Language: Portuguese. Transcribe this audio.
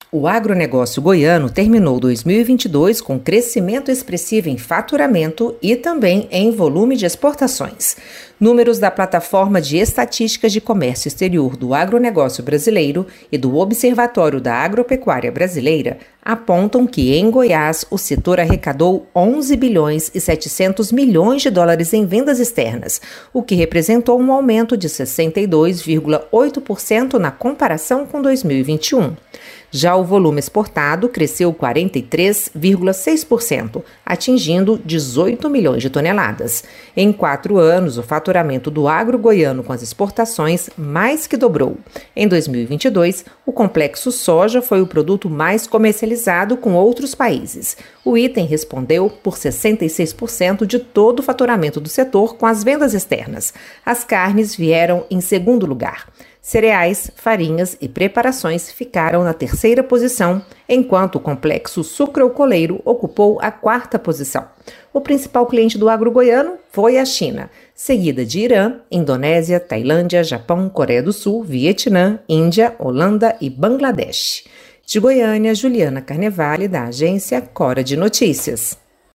O agronegócio goiano terminou 2022 com crescimento expressivo em faturamento e também em volume de exportações. Números da Plataforma de Estatísticas de Comércio Exterior do Agronegócio Brasileiro e do Observatório da Agropecuária Brasileira apontam que, em Goiás, o setor arrecadou 11 bilhões e 700 milhões de dólares em vendas externas, o que representou um aumento de 62,8% na comparação com 2021. Já o volume exportado cresceu 43,6%, atingindo 18 milhões de toneladas. Em 4 anos, o faturamento do agro goiano com as exportações mais que dobrou. Em 2022, o complexo soja foi o produto mais comercializado com outros países. O item respondeu por 66% de todo o faturamento do setor com as vendas externas. As carnes vieram em segundo lugar. Cereais, farinhas e preparações ficaram na terceira posição, enquanto o complexo sucroalcooleiro ocupou a quarta posição. O principal cliente do agro goiano foi a China, seguida de Irã, Indonésia, Tailândia, Japão, Coreia do Sul, Vietnã, Índia, Holanda e Bangladesh. De Goiânia, Juliana Carnevale, da agência Cora de Notícias.